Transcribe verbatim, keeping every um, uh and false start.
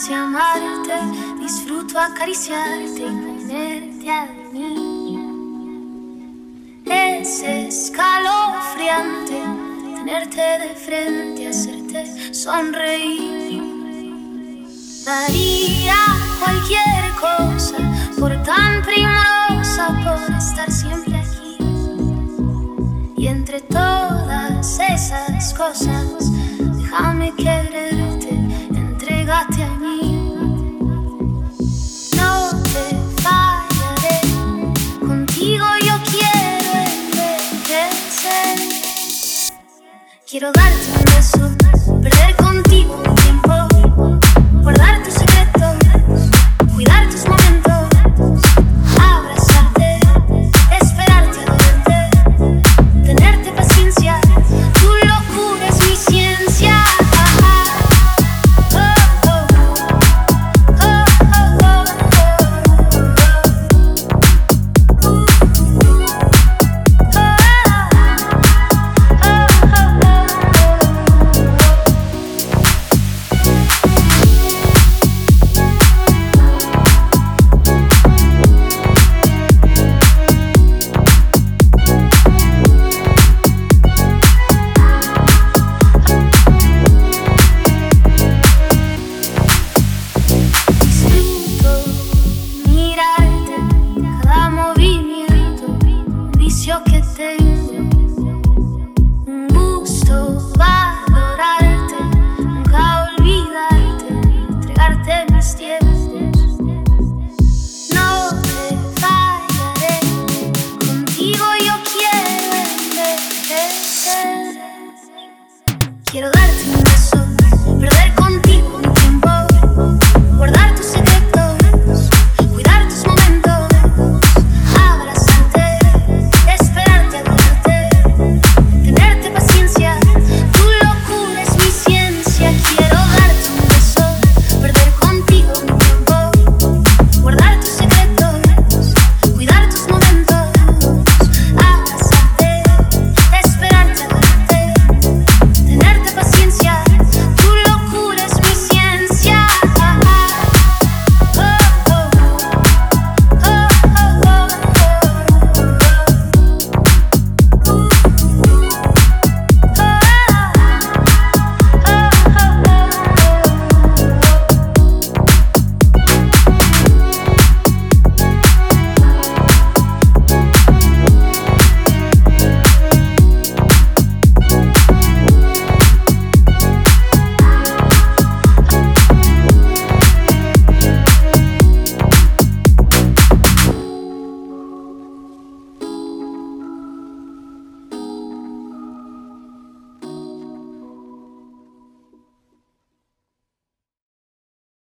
sé amarte, disfruto acariciarte y ponerte a mí. Es escalofriante tenerte de frente, hacerte sonreír. Daría cualquier cosa por tan primorosa, por estar siempre aquí. Y entre todas esas cosas, déjame quererte, entrégate a mí. No te fallaré, contigo yo quiero envejecer. Quiero darte un beso, perder contigo un tiempo, guardar tus secretos, cuidar tus momentos, abrazarte, esperarte a verte, tenerte paciencia, tu locura es mi ciencia. Que tengo un gusto valorarte, nunca olvidarte, entregarte mis tiempos. No te fallaré, contigo yo quiero envejecer. Quiero darte un beso, perder con